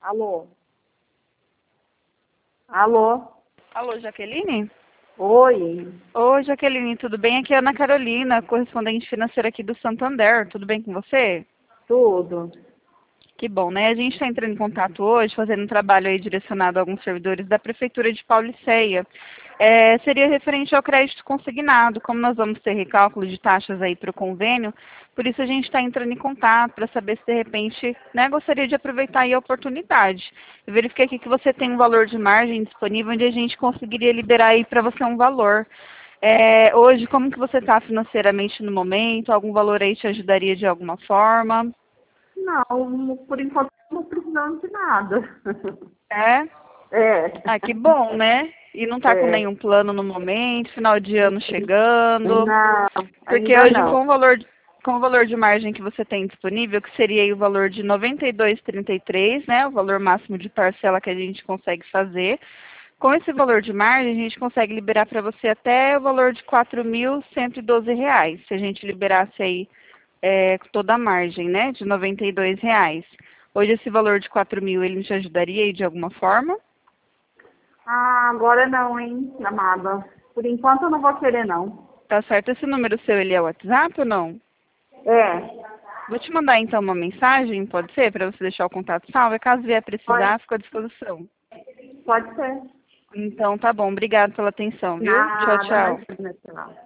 Alô? Alô? Alô, Jaqueline? Oi, Oi, Jaqueline, tudo bem? Aqui é a Ana Carolina, correspondente financeira aqui do Santander. Tudo bem com você? tudo? Que bom, né? A gente está entrando em contato hoje, fazendo um trabalho aí direcionado a alguns servidores da Prefeitura de Pauliceia. Seria referente ao crédito consignado, como nós vamos ter recálculo de taxas aí para o convênio, por isso a gente está entrando em contato para saber se de repente, né, gostaria de aproveitar aí a oportunidade. Eu verifiquei aqui que você tem um valor de margem disponível, onde a gente conseguiria liberar aí para você um valor. Hoje, como que você está financeiramente no momento? Algum valor aí te ajudaria de alguma forma? Não, por enquanto não precisamos de nada. É? É, Ah, que bom, né? E não tá com é. nenhum plano no momento, final de ano chegando. Não, Porque ainda hoje não. com o valor de margem que você tem disponível, que seria aí o valor de R$ 92,33, né? O valor máximo de parcela que a gente consegue fazer. Com esse valor de margem, a gente consegue liberar para você até o valor de R$ 4.112, se a gente liberasse aí com toda a margem, né? De R$ 92. Hoje esse valor de 4.000, ele te ajudaria aí de alguma forma? Ah, agora não, hein, amada. Por enquanto eu não vou querer, não. Tá certo. Esse número seu, ele é WhatsApp ou não? É, Vou te mandar então uma mensagem, pode ser, para você deixar o contato salvo. Caso vier pode, precisar, fico à disposição. pode ser. Então tá bom, obrigado pela atenção, viu? Tchau, Nada, tchau. imagina, sei lá.